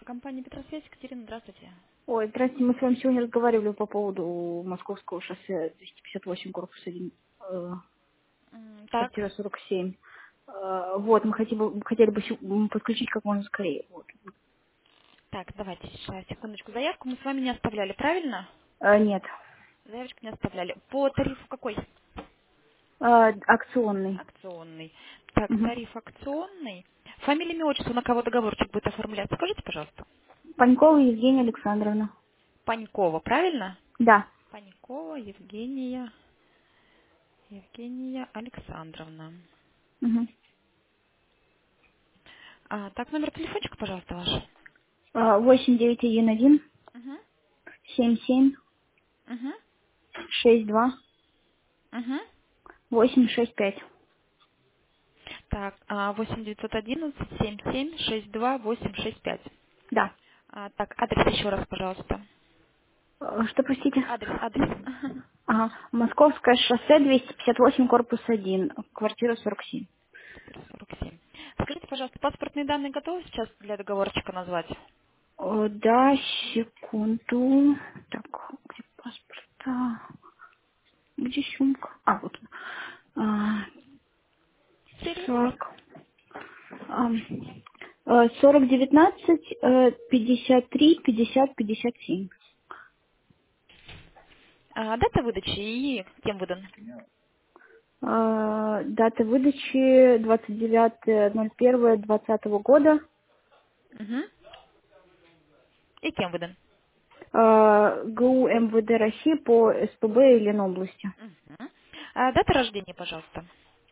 Компания Петросвязь, Екатерина, здравствуйте. Ой, здравствуйте, мы с вами сегодня разговаривали по поводу Московского шоссе 258, корпус 1, Так, квартира 47. Вот, мы хотели бы подключить как можно скорее. Вот. так, давайте сейчас, секундочку. Заявку мы с вами не оставляли, правильно? Нет, Заявочку не оставляли. По тарифу какой? акционный. Акционный. Так, Угу. тариф акционный. Фамилия, имя, отчество, на кого договорчик будет оформляться? Скажите, пожалуйста. Панькова Евгения Александровна. Панькова, правильно? Да. Панькова Евгения Александровна. Угу. Так, номер телефончика, пожалуйста, ваш. 8911 Угу, 77 угу, 62 угу. 865. Так, 8 911 77 62 865. Да. Так, адрес еще раз, пожалуйста. Что, простите? Адрес. Ага. Московское шоссе 258, корпус 1, квартира 47. 47. Скажите, пожалуйста, паспортные данные готовы сейчас для договорчика назвать? Да, секунду. Так, где паспорт? Где сумка? Вот. А, Серию номер. 40. 4019 53 50 57. Дата выдачи и кем выдан? Дата выдачи 29.01.2020 года. Угу. И кем выдан? ГУ МВД России по СПБ и Ленобласти. Угу. Дата рождения, пожалуйста.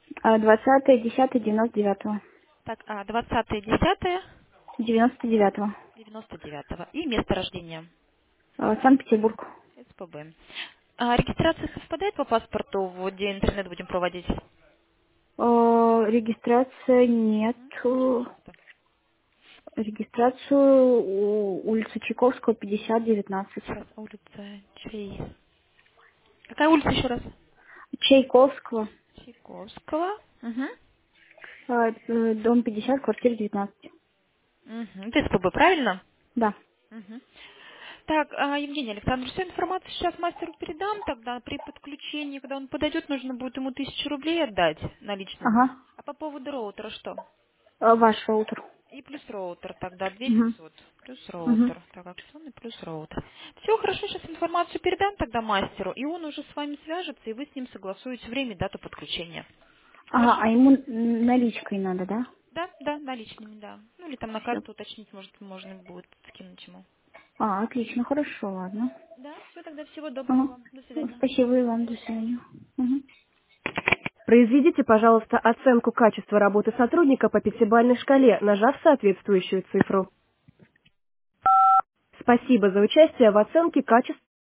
20.10.99. Так, 20.10.99. 99. И место рождения. Санкт-Петербург. СПБ. Регистрация совпадает по паспорту, где интернет будем проводить? Регистрация нет. Пожалуйста. Регистрацию улица Чайковского, 5019. Сейчас улица Какая улица еще раз? Чайковского, Чайковского. Угу. дом 50, квартира 19. Угу. Это СПБ, правильно? Да. Мгм. Так, Евгений Александрович, всю информацию сейчас мастеру передам, тогда при подключении, когда он подойдет, нужно будет ему 1000 рублей отдать наличными. Ага. А по поводу роутера что? Ваш роутер. И плюс роутер, тогда Угу. 2900. Плюс Угу. роутер. Так, акционный плюс роутер. Все, хорошо, сейчас информацию передам тогда мастеру, и он уже с вами свяжется, и вы с ним согласуете время и дату подключения. Ага, Хорошо? а ему наличкой надо, да? Да, да, наличными, да. Ну или там на Все. карту уточнить, может, можно будет скинуть ему. Отлично, хорошо, ладно. Да, все, тогда всего доброго Ага. вам. До свидания. Спасибо и вам, до свидания. Мгм. Произведите, пожалуйста, оценку качества работы сотрудника по пятибалльной шкале, нажав соответствующую цифру. Спасибо за участие в оценке качества.